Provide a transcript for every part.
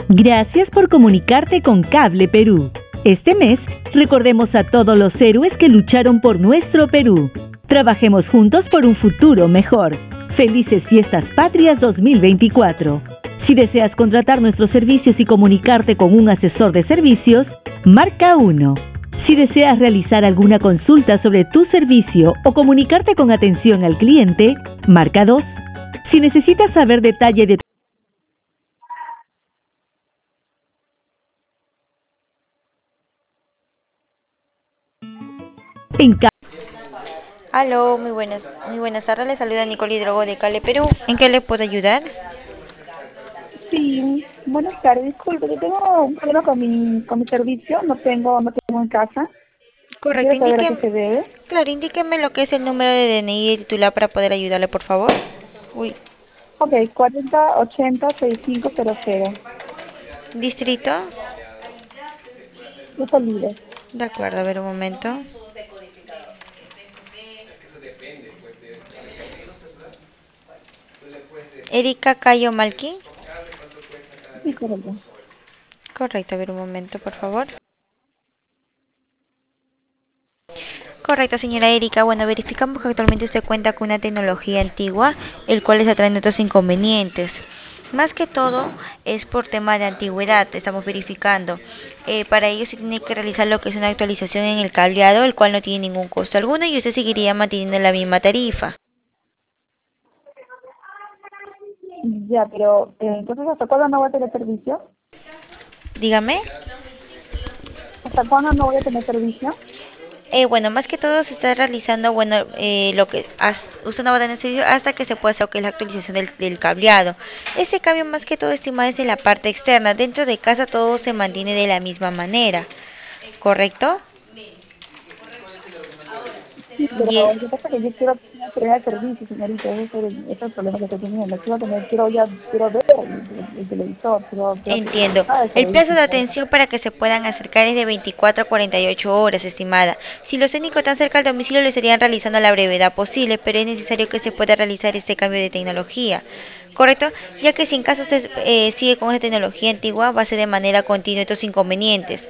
Gracias por comunicarte con Cable Perú. Este mes, recordemos a todos los héroes que lucharon por nuestro Perú. Trabajemos juntos por un futuro mejor. Felices Fiestas Patrias 2024. Si deseas contratar nuestros servicios y comunicarte con un asesor de servicios, marca 1. Si deseas realizar alguna consulta sobre tu servicio o comunicarte con atención al cliente, marca 2. Si necesitas saber detalle de en Aló, muy buenas tardes. Le saluda Nicole Hidrogo de Cale, Perú. ¿En qué le puedo ayudar? Sí, buenas tardes. Disculpe, yo tengo un problema con mi servicio, no tengo en casa. Correcto, Quiero saber a qué se debe. claro, indíqueme lo que es el número de DNI de titular para poder ayudarle, por favor. Uy, Ok, 4080-6500. distrito. Yo soy líder. De acuerdo, a ver un momento. Erika Cayo Malki. Sí, correcto. Correcto, a ver un momento, por favor. Correcto, señora Erika. Bueno, verificamos que actualmente usted cuenta con una tecnología antigua, el cual está trayendo otros inconvenientes. Más que todo es por tema de antigüedad, estamos verificando. Para ello se tiene que realizar lo que es una actualización en el cableado, el cual no tiene ningún costo alguno y usted seguiría manteniendo la misma tarifa. Ya, pero entonces, ¿hasta cuándo no voy a tener servicio? Dígame. ¿Hasta cuándo no voy a tener servicio? Bueno, más que todo se está realizando, bueno, lo que usted no va a tener servicio hasta que se pueda hacer lo que es la actualización del cableado. Este cambio más que todo, estimado, es en la parte externa. Dentro de casa todo se mantiene de la misma manera, ¿correcto? Sí, pero Y lo que pasa es que yo quiero tener servicio, señorita. Ese es el problema que estoy teniendo. Quiero ver el televisor, quiero entiendo. usar el El plazo de servicio. atención para que se puedan acercar es de 24 a 48 horas, estimada. Si los técnicos están cerca del domicilio, lo estarían realizando a la brevedad posible, pero es necesario que se pueda realizar este cambio de tecnología, ¿correcto? Ya que si en caso usted sigue con esa tecnología antigua, va a ser de manera continua estos inconvenientes.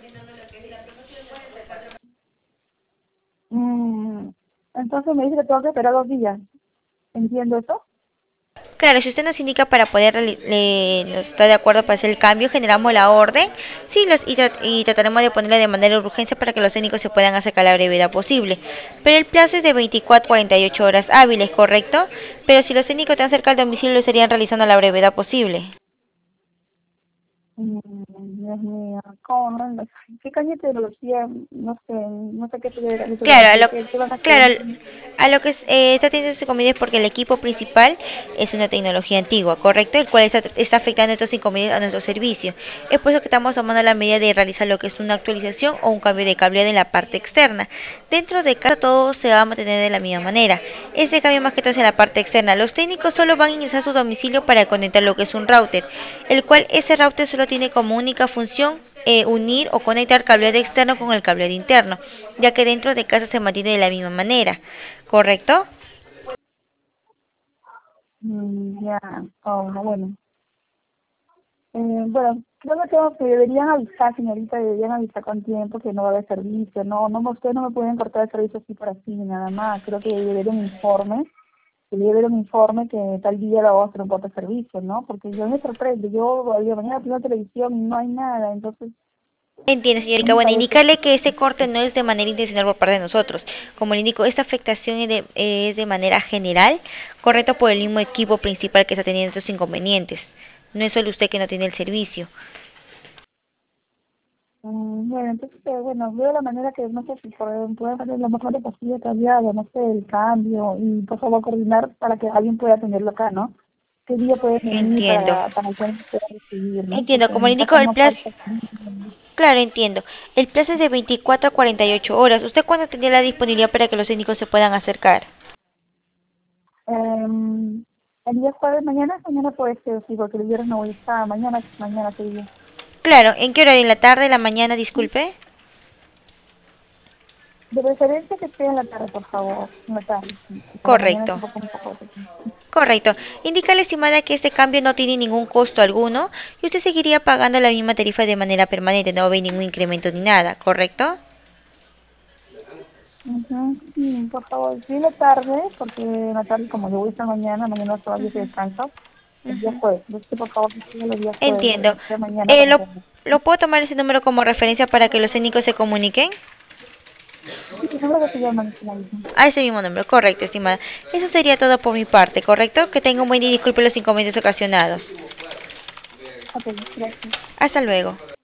Mm, entonces me dice que tengo que esperar 2 días. ¿Entiendo eso? Claro, si usted nos indica para poder, no está de acuerdo para hacer el cambio, generamos la orden, sí, y trataremos de ponerla de manera de urgencia para que los técnicos se puedan acercar a la brevedad posible. Pero el plazo es de 24 a 48 horas hábiles, ¿correcto? Pero si los técnicos están cerca del domicilio, lo estarían realizando a la brevedad posible. Mm, Dios mío, ¿cómo no? ¿Qué caña de tecnología? No sé qué de Claro, tecnología, ¿qué van a hacer? claro, a lo que está teniendo ese inconveniente es porque el equipo principal es una tecnología antigua, ¿correcto? El cual está afectando estos inconvenientes a nuestro servicio. Es por eso que estamos tomando la medida de realizar lo que es una actualización o un cambio de cableado en la parte externa. Dentro de casa todo se va a mantener de la misma manera. Este cambio más que todo es en la parte externa. Los técnicos solo van a ingresar a su domicilio para conectar lo que es un router, el cual ese router solo tiene como única función unir o conectar cableado externo con el cableado interno, ya que dentro de casa se mantiene de la misma manera, ¿correcto? Ya, oh, no, bueno. Bueno, creo que deberían avisar, señorita, deberían avisar con tiempo que no va a haber servicio. Ustedes no me pueden cortar el servicio así por así, nada más. Creo que debería haber un informe, que tal día la voy a hacer un corte de servicio, ¿no? Porque yo me sorprende, yo mañana tengo televisión y no hay nada, entonces Entiendo, no señorita. me Bueno, parece. indicarle que este corte no es de manera intencional por parte de nosotros. Como le indico, esta afectación es de manera general, correcto, por el mismo equipo principal que está teniendo estos inconvenientes. No es solo usted que no tiene el servicio. Bueno, entonces, bueno, veo la manera que, no sé si pueden hacer lo mejor posible, cambiado, no sé, el cambio, y por favor coordinar para que alguien pueda atenderlo acá, ¿no? ¿Qué día pueden venir Entiendo. para que alguien pueda recibir, ¿no? Entiendo, Porque como en le mi indico, casa el no plazo, falta. claro, entiendo. El plazo es de 24 a 48 horas. ¿Usted cuándo tendría la disponibilidad para que los técnicos se puedan acercar? Eh, el día jueves, mañana puede ser, sí, porque el viernes no voy a estar, mañana sería. Claro, ¿en qué horario? ¿En la tarde, en la mañana? Disculpe. De preferencia que esté en la tarde, por favor, en la tarde, sí, porque la mañana es Correcto. un poco. Correcto. Indica estimada que este cambio no tiene ningún costo alguno y usted seguiría pagando la misma tarifa de manera permanente, no ve ningún incremento ni nada, ¿correcto? Ujú, sí, por favor, sí en la tarde, porque en la tarde como yo voy esta mañana, mañana todavía se descansa, el día Ujú. jueves. Entonces, por favor, sí, los días jueves, Entiendo. de mañana Eh, para ¿lo, que... ¿Lo puedo tomar ese número como referencia para que los técnicos se comuniquen? Sí, no creo que se llaman la misma. A ese mismo número, correcto, estimada. Eso sería todo por mi parte, ¿correcto? Que tenga un buen día y disculpe los inconvenientes ocasionados. Ok, gracias. Hasta luego.